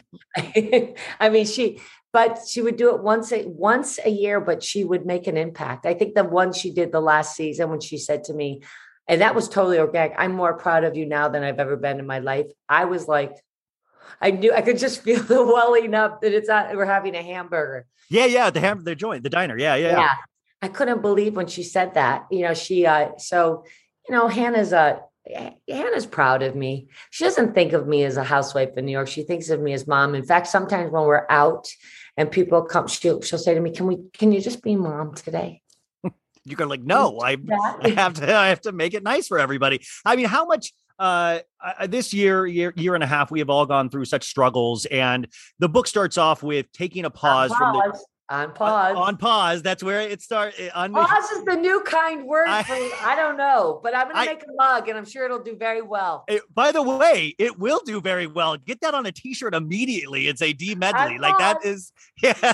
I mean, she, but she would do it once a, once a year, but she would make an impact. I think the one she did the last season when she said to me, and that was totally organic, I'm more proud of you now than I've ever been in my life. I was like, I knew I could just feel the welling up that it's not, we're having a hamburger. Yeah, yeah, the ham, the joint, the diner. Yeah, yeah, Yeah. I couldn't believe when she said that, you know, she, uh, so, you know, Hannah's, uh, Hannah's proud of me. She doesn't think of me as a housewife in New York. She thinks of me as mom. In fact, sometimes when we're out and people come, she'll, she'll say to me, can we, can you just be mom today? You're going like, no, I, I have to, I have to make it nice for everybody. I mean, how much, uh, uh, this year, year, year and a half, we have all gone through such struggles, and the book starts off with taking a pause, on from pause, the on pause. on, on pause. That's where it starts. On Pause is the new kind word I- for, I don't know, but I'm going I- to make a mug and I'm sure it'll do very well. It- by the way, it will do very well. Get that on a t-shirt immediately. It's a D medley. On Like that pause. is, yeah,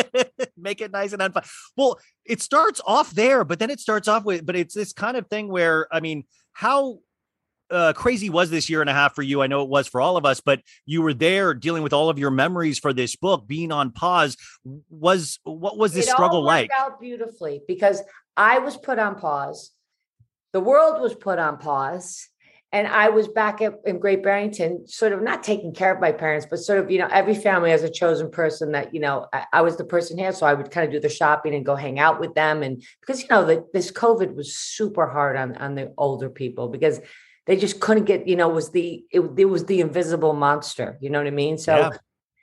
make it nice and unfun. Well, it starts off there, but then it starts off with, but it's this kind of thing where, I mean, how uh, crazy was this year and a half for you? I know it was for all of us, but you were there dealing with all of your memories for this book, being on pause. Was, what was this It all struggle worked like? out beautifully because I was put on pause. The world was put on pause. And I was back at, in Great Barrington, sort of not taking care of my parents, but sort of, you know, every family has a chosen person that, you know, I, I was the person here. So I would kind of do the shopping and go hang out with them. And because, you know, the, this COVID was super hard on, on the older people because they just couldn't get, you know, it was the, it, it was the invisible monster. You know what I mean? So Yeah.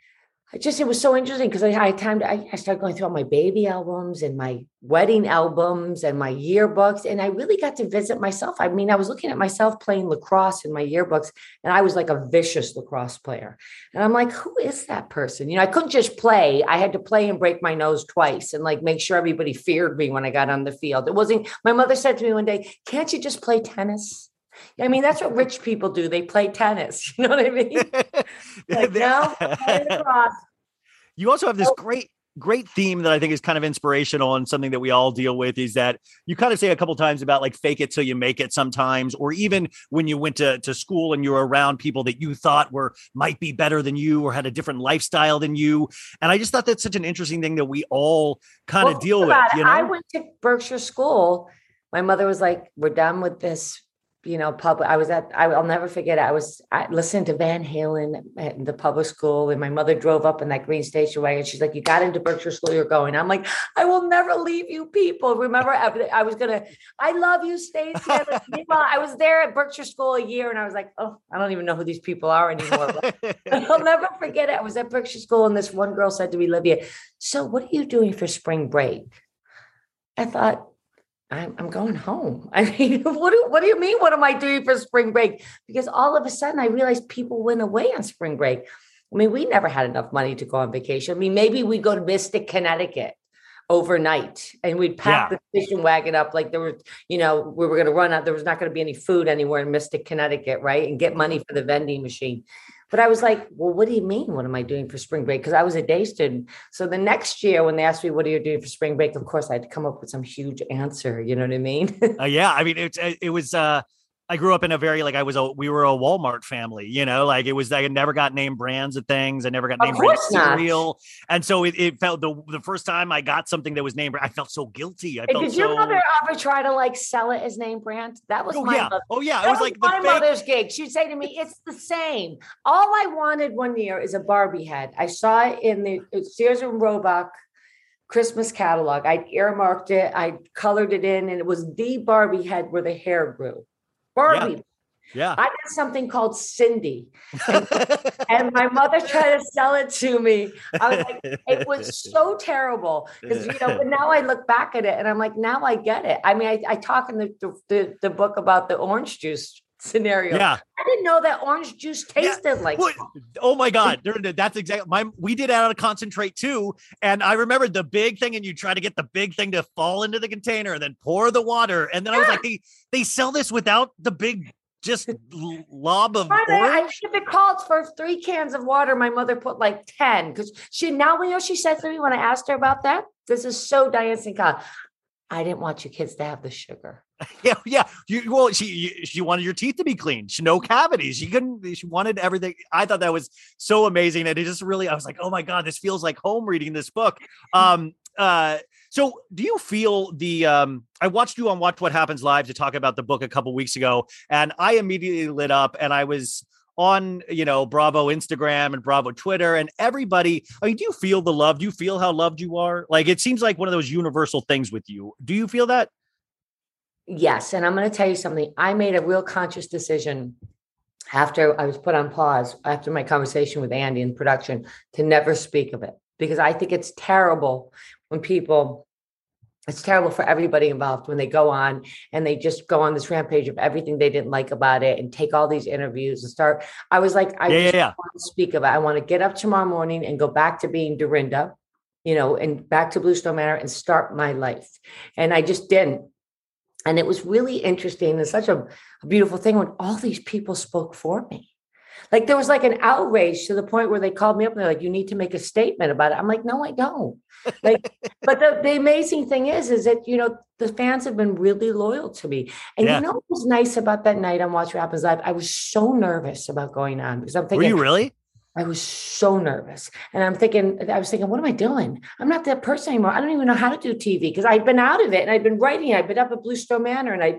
I just, it was so interesting because I had time to, I, I started going through all my baby albums and my wedding albums and my yearbooks. And I really got to visit myself. I mean, I was looking at myself playing lacrosse in my yearbooks and I was like a vicious lacrosse player. And I'm like, who is that person? You know, I couldn't just play. I had to play and break my nose twice and like make sure everybody feared me when I got on the field. It wasn't, my mother said to me one day, can't you just play tennis? I mean, that's what rich people do. They play tennis. You know what I mean? Like, no, I'm playing lacrosse. You also have this Oh. great, great theme that I think is kind of inspirational and something that we all deal with is that you kind of say a couple times about like fake it till you make it sometimes, or even when you went to, to school and you were around people that you thought were might be better than you or had a different lifestyle than you. And I just thought that's such an interesting thing that we all kind Well, of deal think with, about it. you know? I went to Berkshire School. My mother was like, we're done with this, you know, public. I was at, I, I'll never forget it. I was I listened to Van Halen at the public school and my mother drove up in that green station wagon. She's like, you got into Berkshire School, you're going. I'm like, I will never leave you people. Remember, I, I was going to, I love you, Stacey. I was- Meanwhile, I was there at Berkshire School a year and I was like, oh, I don't even know who these people are anymore. But I'll never forget it. I was at Berkshire School and this one girl said to me, Livia, so what are you doing for spring break? I thought, I'm, I'm going home. I mean, what do, what do you mean? What am I doing for spring break? Because all of a sudden I realized people went away on spring break. I mean, we never had enough money to go on vacation. I mean, maybe we'd go to Mystic, Connecticut overnight and we'd pack Yeah. the station wagon up like there were, you know, we were going to run out. There was not going to be any food anywhere in Mystic, Connecticut, right? And get money for the vending machine. But I was like, well, what do you mean? What am I doing for spring break? Because I was a day student. So the next year when they asked me, what are you doing for spring break? Of course, I had to come up with some huge answer. You know what I mean? Uh, yeah, I mean, it, it was, uh, I grew up in a very, like, I was a, we were a Walmart family, you know, like it was, I never got named brands of things. I never got Of named brand course not. cereal. And so it, it felt the, the first time I got something that was named, I felt so guilty. I Hey, felt did your so, mother ever try to like sell it as name brand? That was oh my yeah. mother. Oh yeah. That It was like the my fake, mother's gig. She'd say to me, it's the same. All I wanted one year is a Barbie head. I saw it in the Sears and Roebuck Christmas catalog. I earmarked it. I colored it in, and it was the Barbie head where the hair grew. Barbie. yeah. I got something called Cindy, and, and my mother tried to sell it to me. I was like, it was so terrible because, you know, but now I look back at it and I'm like, now I get it. I mean, I, I talk in the, the, the book about the orange juice scenario. Yeah. I didn't know that orange juice tasted yeah. like what? Oh my God. That's exactly my, we did out of concentrate too. And I remember the big thing, and you try to get the big thing to fall into the container and then pour the water. And then yeah. I was like, they, they sell this without the big, just lob of I, orange. I, if it called for three cans of water, my mother put like ten, because she, now, you know, she said to me when I asked her about that, this is so Diane Sinclair, I didn't want your kids to have the sugar. Yeah, yeah. You, well, she she wanted your teeth to be clean. She no cavities. She couldn't. She wanted everything. I thought that was so amazing, and it just really. I was like, oh my God, this feels like home reading this book. Um. Uh. So, do you feel the? Um. I watched you on Watch What Happens Live to talk about the book a couple weeks ago, and I immediately lit up, and I was on, you know, Bravo Instagram and Bravo Twitter, and everybody. I mean, do you feel the love? Do you feel how loved you are? Like, it seems like one of those universal things with you. Do you feel that? Yes. And I'm going to tell you something. I made a real conscious decision after I was put on pause, after my conversation with Andy in production, to never speak of it, because I think it's terrible when people, it's terrible for everybody involved when they go on and they just go on this rampage of everything they didn't like about it and take all these interviews and start. I was like, I yeah, just yeah. want to speak of it. I want to get up tomorrow morning and go back to being Dorinda, you know, and back to Bluestone Manor and start my life. And I just didn't. And it was really interesting and such a, a beautiful thing when all these people spoke for me. Like there was like an outrage to the point where they called me up and they're like, you need to make a statement about it. I'm like, no, I don't. Like, but the, the amazing thing is, is that, you know, the fans have been really loyal to me. And yeah. you know what was nice about that night on Watch What Happens Live? I was so nervous about going on because I'm thinking, were you really? I was so nervous. And I'm thinking, I was thinking, what am I doing? I'm not that person anymore. I don't even know how to do T V because I'd been out of it and I'd been writing. I'd been up at Bluestone Manor and I,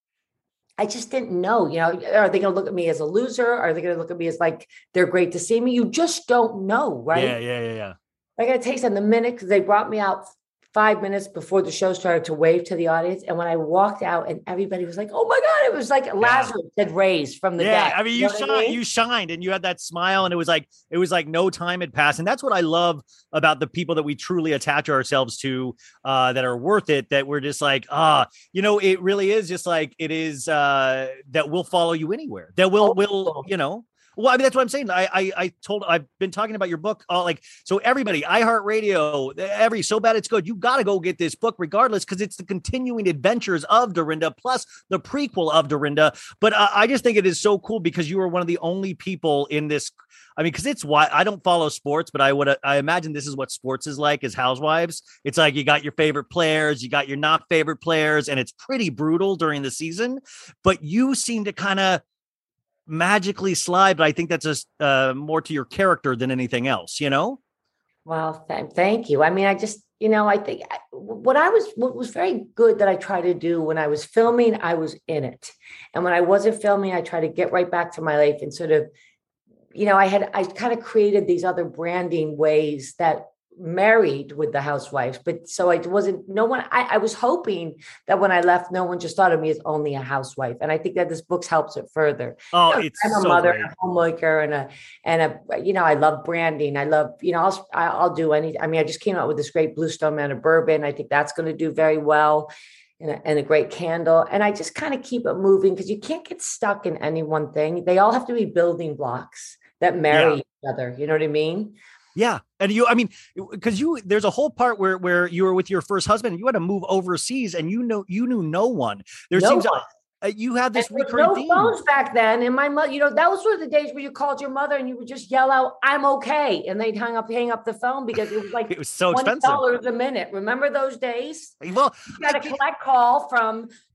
I just didn't know, you know, are they going to look at me as a loser? Are they going to look at me as like, they're great to see me? You just don't know, right? Yeah, yeah, yeah, yeah. I got to tell you something, the minute, because they brought me out five minutes before the show started to wave to the audience. And when I walked out and everybody was like, oh my God, it was like yeah. Lazarus had raised from the yeah, dead. I mean, you, you know shined, I mean? you shined and you had that smile and it was like, it was like no time had passed. And that's what I love about the people that we truly attach ourselves to uh, that are worth it, that we're just like, ah, you know, it really is just like, it is uh, that will follow you anywhere, that will, will, you know, well, I mean, that's what I'm saying. I, I, I told, I've been talking about your book, uh, like, so everybody, iHeartRadio, every So Bad It's Good, you got to go get this book regardless, because it's the continuing adventures of Dorinda plus the prequel of Dorinda. But uh, I just think it is so cool because you are one of the only people in this. I mean, because it's why I don't follow sports, but I would, uh, I imagine this is what sports is like as housewives. It's like you got your favorite players, you got your not favorite players, and it's pretty brutal during the season. But you seem to kind of magically slide, but I think that's just uh, more to your character than anything else, you know? Well, th- thank you. I mean, I just, you know, I think I, what I was, what was very good that I tried to do when I was filming, I was in it. And when I wasn't filming, I tried to get right back to my life and sort of, you know, I had, I kind of created these other branding ways that married with the housewives, but so I wasn't, no one, I, I was hoping that when I left, no one just thought of me as only a housewife. And I think that this book helps it further. Oh, you know, it's I'm a so mother, great. a homemaker, and a, and a, you know, I love branding. I love, you know, I'll, I'll do any, I mean, I just came out with this great Bluestone Manor bourbon. I think that's going to do very well. And a, and a great candle. And I just kind of keep it moving because you can't get stuck in any one thing. They all have to be building blocks that marry yeah. each other. You know what I mean? Yeah. And you, I mean, because you, there's a whole part where, where you were with your first husband and you had to move overseas and you know, you knew no one. There no seems one. Uh, you had this and recurring no theme. phones back then. And my mother, you know, that was sort of the days where you called your mother and you would just yell out, I'm okay. And they'd hang up, hang up the phone because it was like, it was so twenty dollars expensive a minute. Remember those days? Well, you got a collect call from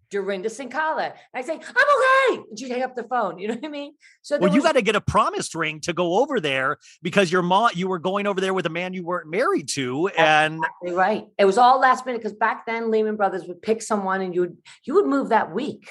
Dorinda Sincala. I say, I'm okay. And she'd hang up the phone. You know what I mean? So well, you was, got to get a promise ring to go over there because your mom, you were going over there with a man you weren't married to. And exactly right. It was all last minute because back then Lehman Brothers would pick someone and you would, you would move that week.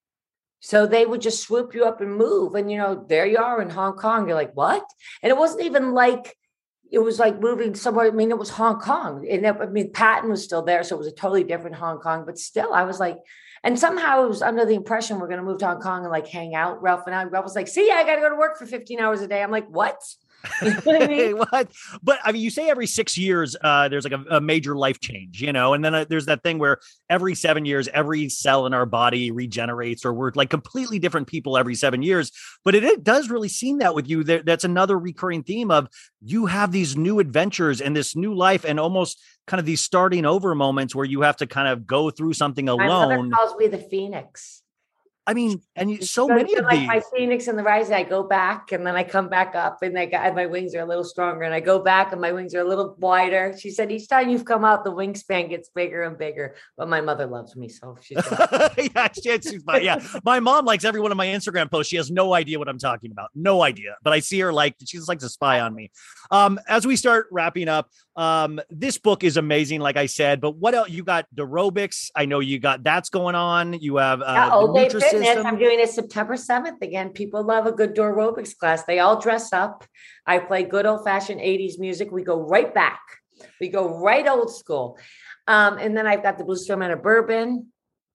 So they would just swoop you up and move. And, you know, there you are in Hong Kong. You're like, what? And it wasn't even like, it was like moving somewhere. I mean, it was Hong Kong. And it, I mean, Patton was still there. So it was a totally different Hong Kong. But still, I was like, and somehow I was under the impression we're going to move to Hong Kong and like hang out. Ralph and I, Ralph was like, see, I got to go to work for fifteen hours a day. I'm like, what? You know what I mean? What? But I mean, you say every six years, uh, there's like a, a major life change, you know, and then uh, there's that thing where every seven years, every cell in our body regenerates, or we're like completely different people every seven years. But it, it does really seem that with you, there, that's another recurring theme of you have these new adventures and this new life and almost kind of these starting over moments where you have to kind of go through something alone. My mother calls me the Phoenix. I mean, and you, so So many of like these. my Phoenix and the rising, I go back and then I come back up and I got my wings are a little stronger and I go back and my wings are a little wider. She said, each time you've come out, the wingspan gets bigger and bigger. But my mother loves me. So she's yeah, she, she's my, yeah. My mom likes every one of my Instagram posts. She has no idea what I'm talking about. No idea. But I see her like, she just likes to spy on me. Um, as we start wrapping up, um, this book is amazing, like I said, but what else? You got aerobics. I know you got that's going on. You have uh, yeah, Old Day Fitness. Nutrisystem. I'm doing it September seventh again. People love a good aerobics class. They all dress up. I play good old fashioned eighties music. We go right back. We go right old school. Um, and then I've got the Blue Storm and a bourbon.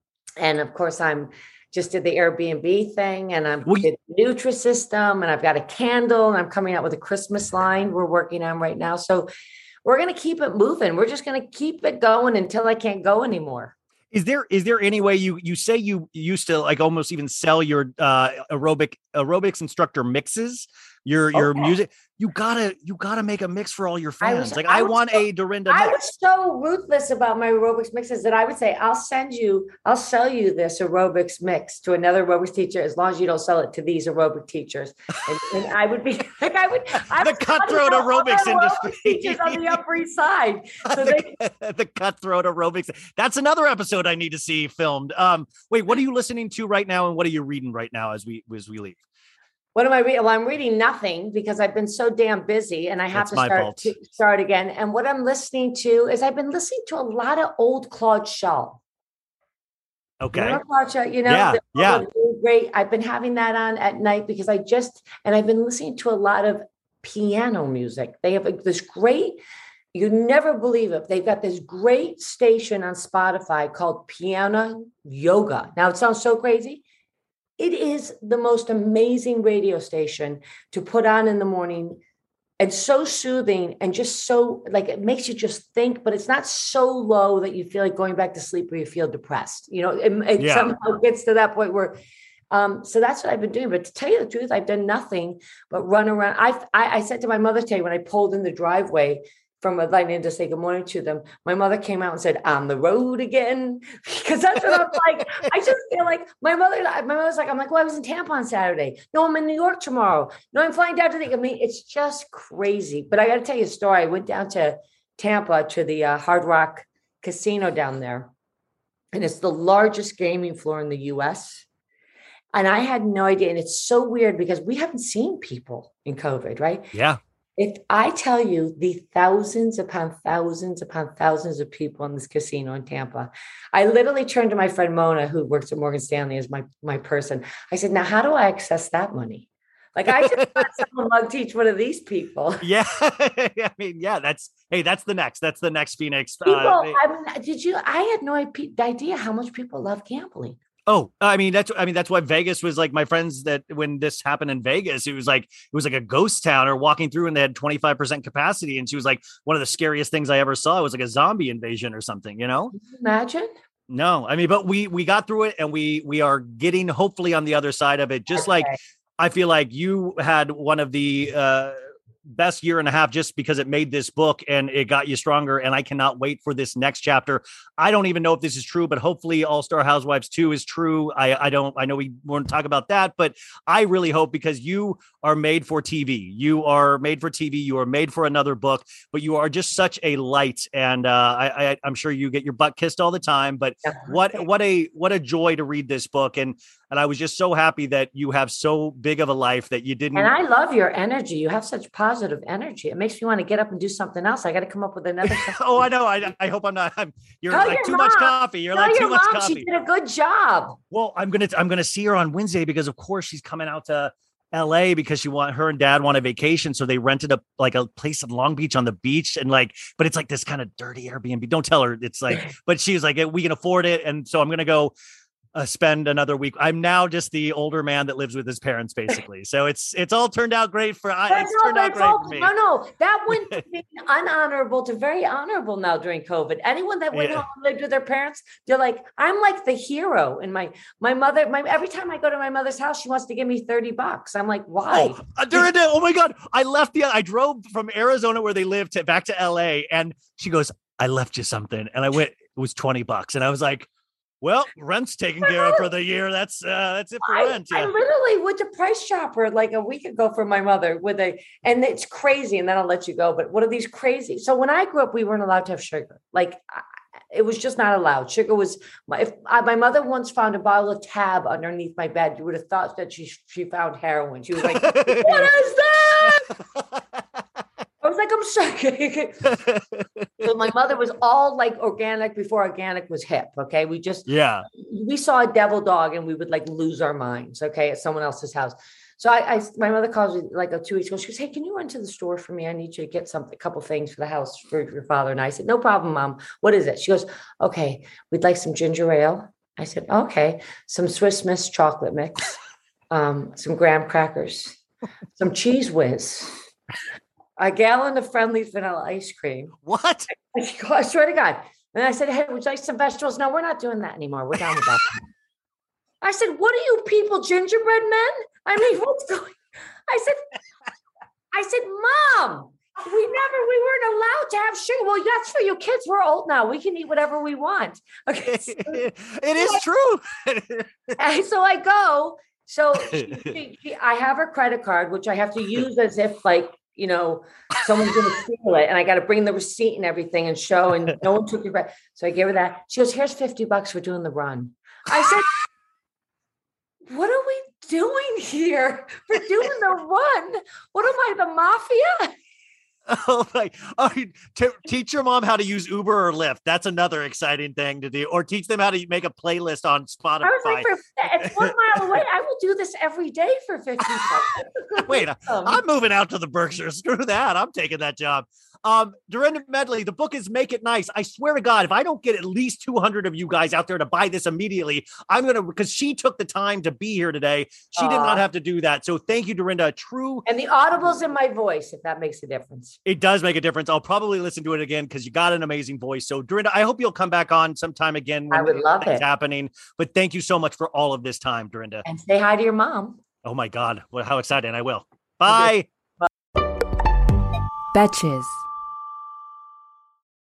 And of course, I'm just did the Airbnb thing and I'm Well, did Nutrisystem and I've got a candle and I'm coming out with a Christmas line we're working on right now. So we're going to keep it moving. We're just going to keep it going until I can't go anymore. Is there is there any way you you say you used to like almost even sell your uh, aerobic aerobics instructor mixes, your your Okay. music? You gotta you gotta make a mix for all your I fans. was- like I I, was want so- a Dorinda I mix. was so ruthless about my aerobics mixes that I would say, I'll send you, I'll sell you this aerobics mix to another aerobics teacher as long as you don't sell it to these aerobic teachers. And, and I would be like, I would, I The would cutthroat tell all aerobics the industry. teachers on the Upper East Side. So they, the, the cutthroat aerobics. That's another episode I need to see filmed. Um, wait, what are you listening to right now, and what are you reading right now as we as we leave? what am I reading? Well, I'm reading nothing because I've been so damn busy and I have That's to my start fault. to start again. And what I'm listening to is I've been listening to a lot of old Claude Shaw. Okay. Remember Claude Shaw? You know, Yeah, the- yeah. the great. I've been having that on at night because I just, and I've been listening to a lot of piano music. They have like, this great, you never believe it. They've got this great station on Spotify called Piano Yoga. Now it sounds so crazy. It is the most amazing radio station to put on in the morning and so soothing and just so like it makes you just think, but it's not so low that you feel like going back to sleep or you feel depressed. You know, it, it Yeah. somehow gets to that point where, um, so that's what I've been doing. But to tell you the truth, I've done nothing but run around. I I, I said to my mother today when I pulled in the driveway from a line in to say good morning to them, my mother came out and said, "On the road again," because that's what I'm like. I just feel like my mother, my mother's like, I'm like, well, I was in Tampa on Saturday. No, I'm in New York tomorrow. No, I'm flying down to the, I mean, it's just crazy. But I got to tell you a story. I went down to Tampa to the uh, Hard Rock Casino down there. And it's the largest gaming floor in the U S. And I had no idea. And it's so weird because we haven't seen people in COVID, right? Yeah. If I tell you the thousands upon thousands upon thousands of people in this casino in Tampa, I literally turned to my friend Mona, who works at Morgan Stanley as my, my person. I said, now, how do I access that money? Like, I just want someone to teach one of these people. Yeah. I mean, yeah, that's, hey, that's the next, that's the next Phoenix. People, uh, I mean, did you, I had no idea how much people love gambling. Oh, I mean, that's, I mean, that's why Vegas was like my friends that when this happened in Vegas, it was like, it was like a ghost town or walking through and they had twenty-five percent capacity. And she was like, one of the scariest things I ever saw. It was like a zombie invasion or something, you know? Can you imagine? No, I mean, but we, we got through it and we, we are getting hopefully on the other side of it. Just like, Okay. I feel like you had one of the, uh, best year and a half just because it made this book and it got you stronger. And I cannot wait for this next chapter. I don't even know if this is true, but hopefully All Star Housewives two is true. I, I don't, I know we won't talk about that, but I really hope, because you are made for T V. You are made for T V. You are made for another book, but you are just such a light. And uh, I, I, I'm sure you get your butt kissed all the time, but what, what a, what a joy to read this book. And, and I was just so happy that you have so big of a life that you didn't. And I love your energy. You have such positive energy. It makes me want to get up and do something else. I got to come up with another. Oh, I know. I, I hope I'm not. I'm, you're Tell like your too mom. much coffee. You're Tell like too your much mom coffee. She did a good job. Well, I'm gonna I'm gonna see her on Wednesday because, of course, she's coming out to L A because she want her and dad want a vacation, so they rented a like a place in Long Beach on the beach, and like, but it's like this kind of dirty Airbnb. Don't tell her it's like, but she's like, we can afford it, and so I'm gonna go. Uh, spend another week. I'm now just the older man that lives with his parents, basically. So it's it's all turned out great for. I, it's no, turned out it's great all, for me. No, no, that went from being unhonorable to very honorable now during COVID. Anyone that went Yeah. home and lived with their parents, they're like, I'm like the hero. And my my mother, my every time I go to my mother's house, she wants to give me thirty bucks. I'm like, why? Oh, uh, during the, oh my God. I left the, I drove from Arizona where they lived to back to L A, and she goes, I left you something. And I went, it was twenty bucks. And I was like, well, rent's taken care of for the year. That's uh, that's it for I, rent. I Yeah. literally went to Price Chopper like a week ago for my mother with a, and it's crazy. And then I'll let you go. But what are these crazy? So when I grew up, we weren't allowed to have sugar. Like I- it was just not allowed. Sugar was, my, if I, my mother once found a bottle of Tab underneath my bed, you would have thought that she she found heroin. She was like, what is that? I was like, I'm sorry. So my mother was all like organic before organic was hip. Okay. We just, Yeah. we saw a devil dog and we would like lose our minds. Okay. At someone else's house. So I, I my mother calls me like a two weeks ago. She goes, hey, can you run to the store for me? I need you to get something, a couple things for the house for your father. And I said, no problem, Mom. What is it? She goes, okay, we'd like some ginger ale. I said, okay. Some Swiss Miss chocolate mix, um, some graham crackers, some Cheese Whiz, a gallon of Friendly's vanilla ice cream. What? I go, I swear to God. And I said, hey, would you like some vegetables? No, we're not doing that anymore. We're done with that. I said, what are you people, gingerbread men? I mean, what's going? I said, I said, Mom, we never, we weren't allowed to have sugar. Well, that's for you kids. We're old now. We can eat whatever we want. Okay. So, It is true. and so I go. So she, she, she, I have her credit card, which I have to use as if like, you know, someone's going to steal it. And I got to bring the receipt and everything and show, and no one took your credit. So I gave her that. She goes, here's fifty bucks for doing the run. I said, what are we doing here for doing the run? What am I, the mafia? Oh my! Oh, t- teach your mom how to use Uber or Lyft. That's another exciting thing to do. Or teach them how to make a playlist on Spotify. I was like, for, it's one mile away. I will do this every day for fifty bucks. Wait, I'm moving out to the Berkshires. Screw that. I'm taking that job. Um, Dorinda Medley, the book is Make It Nice. I swear to God, if I don't get at least two hundred of you guys out there to buy this immediately, I'm going to, because she took the time to be here today. She did not have to do that. So thank you, Dorinda. A true. And the audibles in my voice, if that makes a difference. It does make a difference. I'll probably listen to it again because you got an amazing voice. So Dorinda, I hope you'll come back on sometime again when I would love it's it. happening. But thank you so much for all of this time, Dorinda. And say hi to your mom. Oh my God. Well, how exciting. I will. Bye. Betches.